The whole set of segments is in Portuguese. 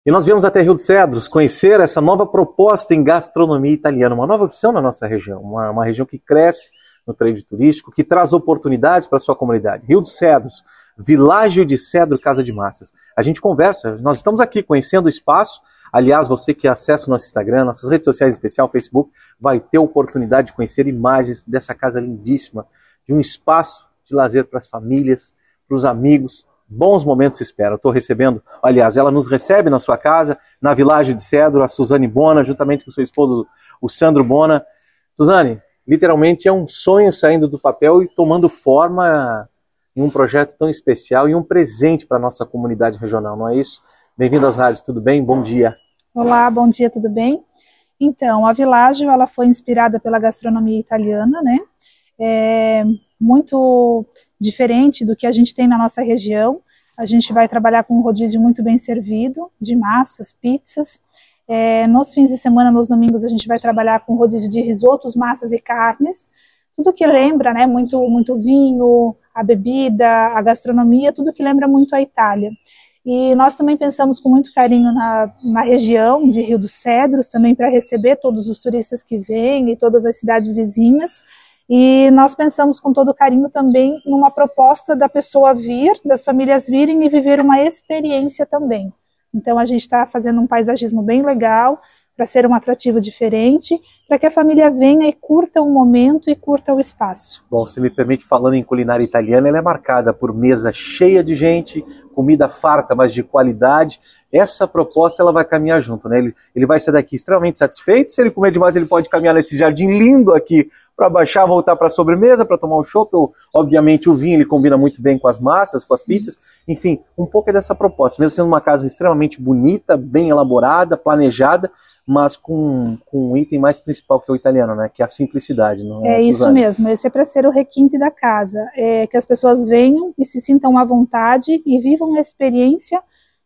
E nós viemos até Rio dos Cedros conhecer essa nova proposta em gastronomia italiana, uma nova opção na nossa região, uma região que cresce no trade turístico, que traz oportunidades para a sua comunidade. Rio dos Cedros, Világio de Cedro Casa de Massas. A gente conversa, nós estamos aqui conhecendo o espaço. Aliás, você que acessa o nosso Instagram, nossas redes sociais, em especial o Facebook, vai ter a oportunidade de conhecer imagens dessa casa lindíssima, de um espaço de lazer para as famílias, para os amigos. Bons momentos se esperam. Estou recebendo, aliás, ela nos recebe na sua casa, na Világio de Cedro, a Suzane Bona, juntamente com seu esposo, o Sandro Bona. Suzane, literalmente é um sonho saindo do papel e tomando forma em um projeto tão especial e um presente para a nossa comunidade regional, não é isso? Bem-vindo às rádios, tudo bem? Bom dia. Olá, bom dia, tudo bem? Então, a Világio, ela foi inspirada pela gastronomia italiana, né? É muito diferente do que a gente tem na nossa região. A gente vai trabalhar com um rodízio muito bem servido, de massas, pizzas. Nos fins de semana, nos domingos, a gente vai trabalhar com rodízio de risotos, massas e carnes. Tudo que lembra, né, muito vinho, a bebida, a gastronomia, tudo que lembra muito a Itália. E nós também pensamos com muito carinho na região de Rio dos Cedros, também para receber todos os turistas que vêm e todas as cidades vizinhas. E nós pensamos com todo carinho também numa proposta da pessoa vir, das famílias virem e viver uma experiência também. Então a gente está fazendo um paisagismo bem legal, para ser um atrativo diferente, para que a família venha e curta o momento e curta o espaço. Bom, se me permite, falando em culinária italiana, ela é marcada por mesa cheia de gente, comida farta, mas de qualidade. Essa proposta ela vai caminhar junto, né? Ele vai sair daqui extremamente satisfeito. Se ele comer demais, ele pode caminhar nesse jardim lindo aqui para baixar, voltar para a sobremesa, para tomar um chopp. Obviamente o vinho ele combina muito bem com as massas, com as pizzas. Enfim, um pouco é dessa proposta. Mesmo sendo uma casa extremamente bonita, bem elaborada, planejada, mas com um item mais principal que é o italiano, né? Que é a simplicidade. Não é, isso mesmo, esse é para ser o requinte da casa. Que as pessoas venham e se sintam à vontade e vivam a experiência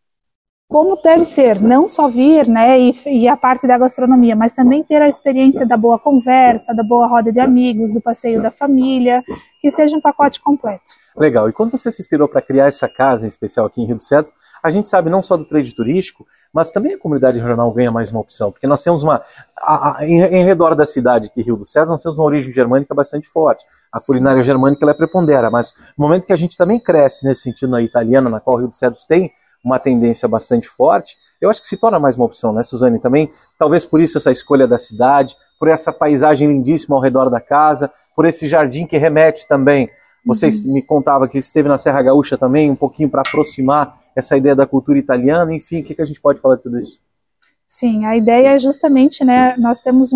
como deve ser, não só vir, né, e a parte da gastronomia, mas também ter a experiência da boa conversa, da boa roda de amigos, do passeio da família, que seja um pacote completo. Legal, e quando você se inspirou para criar essa casa em especial aqui em Rio dos Cedros, a gente sabe não só do trade turístico, mas também a comunidade regional ganha mais uma opção, porque nós temos em redor da cidade aqui, Rio dos Cedros, nós temos uma origem germânica bastante forte. A culinária germânica ela prepondera, mas no momento que a gente também cresce nesse sentido na italiana, na qual o Rio dos Cedros tem uma tendência bastante forte, eu acho que se torna mais uma opção, né, Suzane? Também, talvez por isso essa escolha da cidade, por essa paisagem lindíssima ao redor da casa, por esse jardim que remete também. Você me contava que esteve na Serra Gaúcha também, um pouquinho para aproximar essa ideia da cultura italiana. Enfim, o que a gente pode falar de tudo isso? Sim, a ideia é justamente, né, nós temos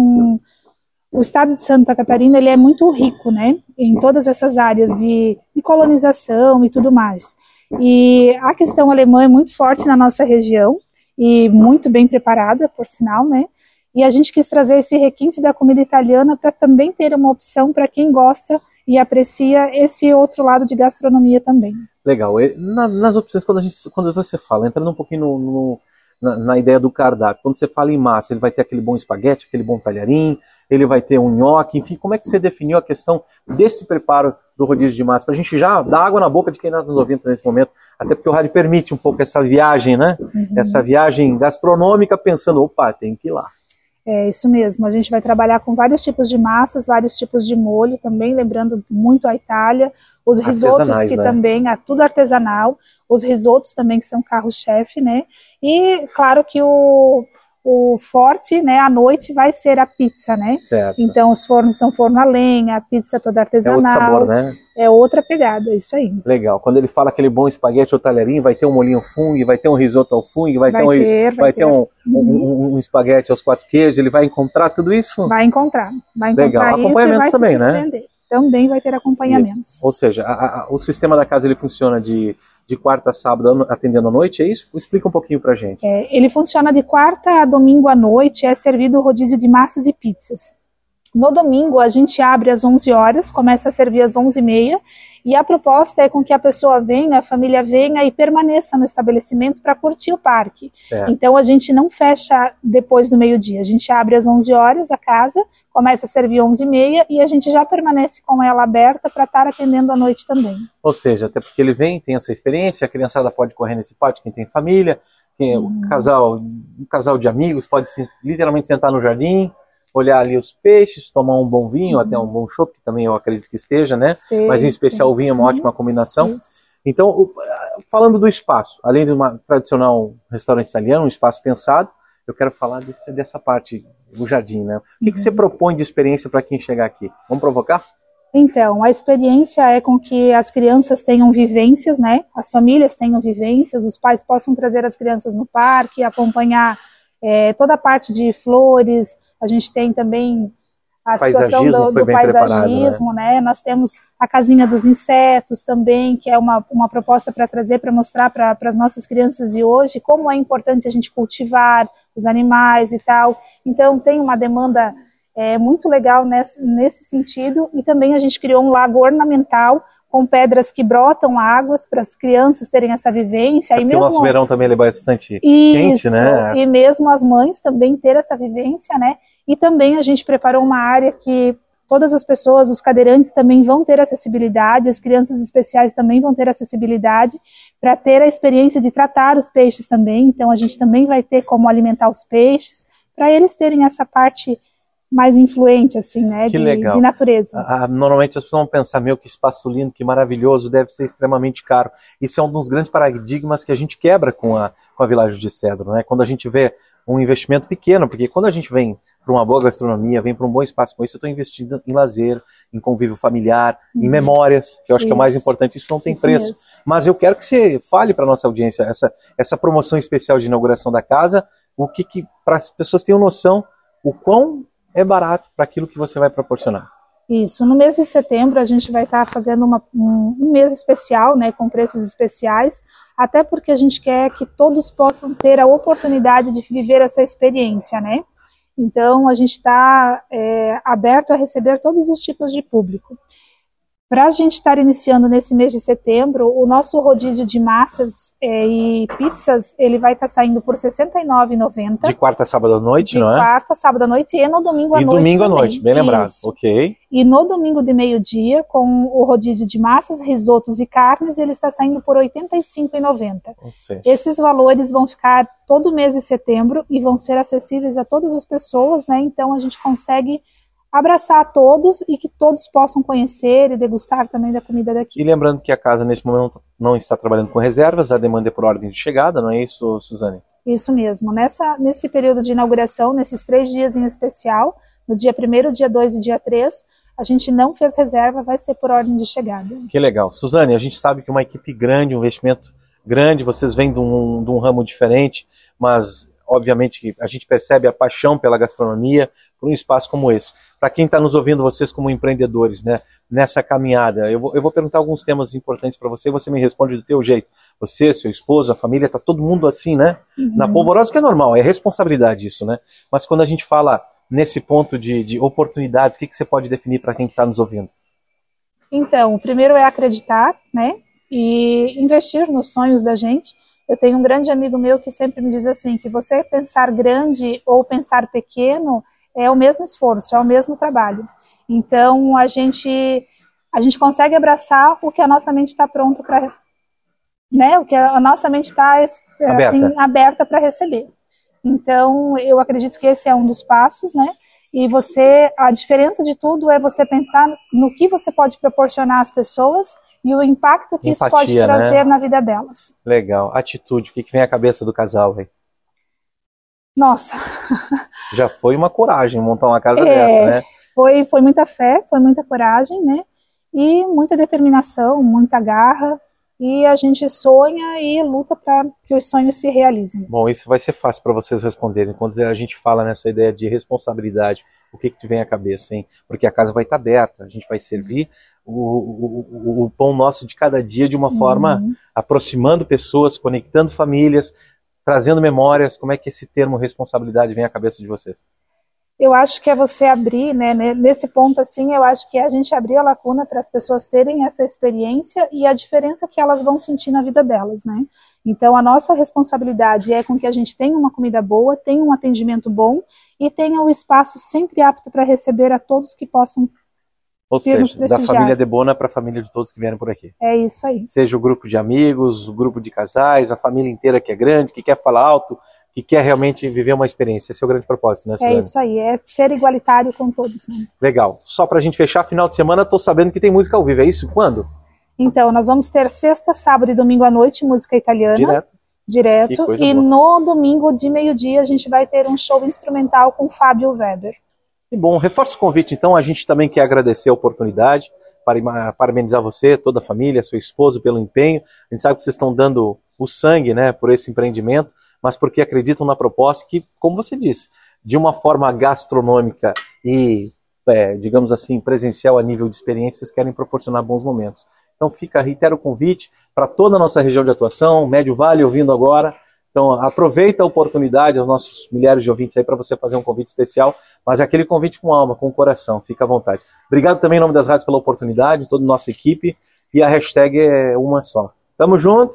o estado de Santa Catarina, ele é muito rico, né, em todas essas áreas de colonização e tudo mais. E a questão alemã é muito forte na nossa região e muito bem preparada, por sinal, né? E a gente quis trazer esse requinte da comida italiana para também ter uma opção para quem gosta e aprecia esse outro lado de gastronomia também. Legal. Nas opções, quando você fala, entrando um pouquinho na ideia do cardápio, quando você fala em massa, ele vai ter aquele bom espaguete, aquele bom talharim, ele vai ter um nhoque, enfim, como é que você definiu a questão desse preparo do rodízio de massa? Para a gente já dar água na boca de quem está nos ouvindo nesse momento, até porque o rádio permite um pouco essa viagem, né? Essa viagem gastronômica pensando, opa, tem que ir lá. É isso mesmo, a gente vai trabalhar com vários tipos de massas, vários tipos de molho também, lembrando muito a Itália, os risotos que, né, também, tudo artesanal, os risotos também que são carro-chefe, né, e claro que o forte, né, à noite vai ser a pizza, né, certo. Então os fornos são forno a lenha, a pizza toda artesanal, é outro sabor, né? É outra pegada, isso aí. Legal, quando ele fala aquele bom espaguete ou talharim, vai ter um molhinho fungo, vai ter um risoto ao fungo, vai ter um espaguete aos 4 queijos, ele vai encontrar tudo isso? Vai encontrar legal. Isso, acompanhamentos também, né? Também vai ter acompanhamentos. Isso. Ou seja, o sistema da casa ele funciona de quarta a sábado atendendo à noite, é isso? Explica um pouquinho pra gente. Ele funciona de quarta a domingo à noite, é servido o rodízio de massas e pizzas. No domingo a gente abre às 11 horas, começa a servir às 11h30 e a proposta é com que a pessoa venha, a família venha e permaneça no estabelecimento para curtir o parque. Certo. Então a gente não fecha depois do meio-dia, a gente abre às 11 horas a casa, começa a servir 11h30 e a gente já permanece com ela aberta para estar atendendo à noite também. Ou seja, até porque ele vem, tem essa experiência, a criançada pode correr nesse pátio, quem tem família, Um casal de amigos pode literalmente sentar no jardim, olhar ali os peixes, tomar um bom vinho, até um bom chopp, que também eu acredito que esteja, né? Mas em especial o vinho é uma ótima combinação. Isso. Então, falando do espaço, além de uma tradicional restaurante italiano, um espaço pensado, eu quero falar dessa parte do jardim, né? O que você propõe de experiência para quem chegar aqui? Vamos provocar? Então, a experiência é com que as crianças tenham vivências, né? As famílias tenham vivências, os pais possam trazer as crianças no parque, acompanhar toda a parte de flores. A gente tem também a situação do paisagismo, né? Nós temos a casinha dos insetos também, que é uma proposta para trazer, para mostrar para as nossas crianças de hoje como é importante a gente cultivar os animais e tal. Então, tem uma demanda muito legal nesse sentido, e também a gente criou um lago ornamental com pedras que brotam águas para as crianças terem essa vivência. Porque o nosso verão também é bastante quente, né? E mesmo as mães também ter essa vivência, né? E também a gente preparou uma área que todas as pessoas, os cadeirantes também vão ter acessibilidade, as crianças especiais também vão ter acessibilidade para ter a experiência de tratar os peixes também. Então a gente também vai ter como alimentar os peixes, para eles terem essa parte mais influente, assim, né, de natureza. Normalmente as pessoas vão pensar, que espaço lindo, que maravilhoso, deve ser extremamente caro. Isso é um dos grandes paradigmas que a gente quebra com a Villaggio de Cedro, né? Quando a gente vê um investimento pequeno, porque quando a gente vem para uma boa gastronomia, vem para um bom espaço com isso, eu estou investindo em lazer, em convívio familiar, em memórias, que eu acho que é o mais importante, isso não tem preço. Mesmo. Mas eu quero que você fale para a nossa audiência, essa promoção especial de inauguração da casa, para as pessoas terem noção o quão é barato para aquilo que você vai proporcionar. Isso, no mês de setembro a gente vai estar fazendo um mês especial, né, com preços especiais, até porque a gente quer que todos possam ter a oportunidade de viver essa experiência, né? Então a gente está aberto a receber todos os tipos de público. Para a gente estar iniciando nesse mês de setembro, o nosso rodízio de massas e pizzas, ele vai estar saindo por R$ 69,90. De quarta a sábado à noite, não é? De quarta a sábado à noite e no domingo à noite. E domingo à noite, bem lembrado. Isso. Ok. E no domingo de meio-dia, com o rodízio de massas, risotos e carnes, ele está saindo por R$ 85,90. Esses valores vão ficar todo mês de setembro e vão ser acessíveis a todas as pessoas, né? Então a gente consegue abraçar a todos e que todos possam conhecer e degustar também da comida daqui. E lembrando que a casa nesse momento não está trabalhando com reservas, a demanda é por ordem de chegada, não é isso, Suzane? Isso mesmo. Nesse período de inauguração, nesses 3 dias em especial, no dia 1º, dia 2 e dia 3, a gente não fez reserva, vai ser por ordem de chegada. Que legal. Suzane, a gente sabe que uma equipe grande, um investimento grande, vocês vêm de um ramo diferente, mas obviamente a gente percebe a paixão pela gastronomia, por um espaço como esse. Para quem está nos ouvindo, vocês como empreendedores, né, nessa caminhada, eu vou perguntar alguns temas importantes para você, você me responde do teu jeito. Você, seu esposo, a família, está todo mundo assim, né? Na polvorosa, que é normal, é responsabilidade isso, né? Mas quando a gente fala nesse ponto de oportunidades, o que você pode definir para quem está nos ouvindo? Então, o primeiro é acreditar, né, e investir nos sonhos da gente. Eu tenho um grande amigo meu que sempre me diz assim, que você pensar grande ou pensar pequeno é o mesmo esforço, é o mesmo trabalho. Então, a gente consegue abraçar o que a nossa mente está pronta para, né, o que a nossa mente está aberta para receber. Então, eu acredito que esse é um dos passos, né? E a diferença de tudo é você pensar no que você pode proporcionar às pessoas e o impacto que isso pode trazer, né, na vida delas. Legal. Atitude, o que vem à cabeça do casal, velho? Nossa. Já foi uma coragem montar uma casa dessa, né? Foi muita fé, foi muita coragem, né? E muita determinação, muita garra. E a gente sonha e luta para que os sonhos se realizem. Bom, isso vai ser fácil para vocês responderem. Quando a gente fala nessa ideia de responsabilidade, o que te vem à cabeça, hein? Porque a casa vai estar aberta, a gente vai servir o pão nosso de cada dia de uma forma aproximando pessoas, conectando famílias, trazendo memórias. Como é que esse termo responsabilidade vem à cabeça de vocês? Eu acho que é você abrir, né, nesse ponto assim, eu acho que é a gente abrir a lacuna para as pessoas terem essa experiência e a diferença que elas vão sentir na vida delas, né? Então a nossa responsabilidade é com que a gente tenha uma comida boa, tenha um atendimento bom e tenha o espaço sempre apto para receber a todos que possam Ou seja, da família Debona para a família de todos que vieram por aqui. É isso aí. Seja o grupo de amigos, o grupo de casais, a família inteira que é grande, que quer falar alto, que quer realmente viver uma experiência. Esse é o grande propósito, né, Suzane? É isso aí, é ser igualitário com todos, né? Legal. Só pra gente fechar, final de semana, tô sabendo que tem música ao vivo, é isso? Quando? Então, nós vamos ter sexta, sábado e domingo à noite, música italiana. Direto. E boa. No domingo de meio-dia a gente vai ter um show instrumental com Fábio Weber. Que bom. Reforço o convite, então. A gente também quer agradecer a oportunidade, parabenizar você, toda a família, seu esposo pelo empenho. A gente sabe que vocês estão dando o sangue, né, por esse empreendimento, mas porque acreditam na proposta que, como você disse, de uma forma gastronômica e, digamos assim, presencial a nível de experiências, querem proporcionar bons momentos. Então reitero o convite para toda a nossa região de atuação, Médio Vale ouvindo agora. Então aproveita a oportunidade, aos nossos milhares de ouvintes aí, para você fazer um convite especial, mas é aquele convite com alma, com coração, fica à vontade. Obrigado também em nome das rádios pela oportunidade, toda a nossa equipe, e a hashtag é uma só. Tamo junto,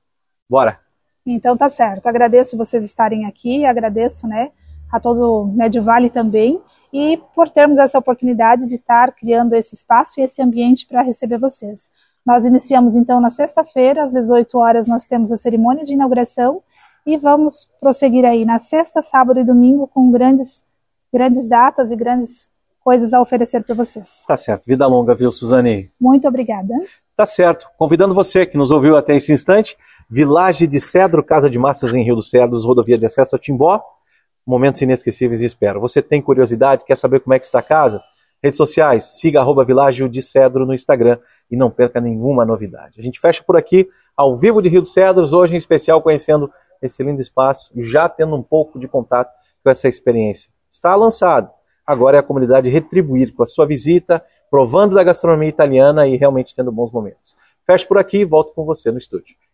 bora! Então tá certo, agradeço vocês estarem aqui, agradeço, né, a todo o Médio Vale também, e por termos essa oportunidade de estar criando esse espaço e esse ambiente para receber vocês. Nós iniciamos então na sexta-feira, às 18 horas nós temos a cerimônia de inauguração e vamos prosseguir aí na sexta, sábado e domingo com grandes datas e grandes coisas a oferecer para vocês. Tá certo, vida longa, viu, Suzane? Muito obrigada. Tá certo, convidando você que nos ouviu até esse instante, Village de Cedro, Casa de Massas em Rio dos Cedros, rodovia de acesso a Timbó, momentos inesquecíveis e espero. Você tem curiosidade, quer saber como é que está a casa? Redes sociais, siga @Village de Cedro no Instagram e não perca nenhuma novidade. A gente fecha por aqui, ao vivo de Rio dos Cedros, hoje em especial conhecendo esse lindo espaço, já tendo um pouco de contato com essa experiência. Está lançado, agora é a comunidade retribuir com a sua visita, provando da gastronomia italiana e realmente tendo bons momentos. Fecho por aqui e volto com você no estúdio.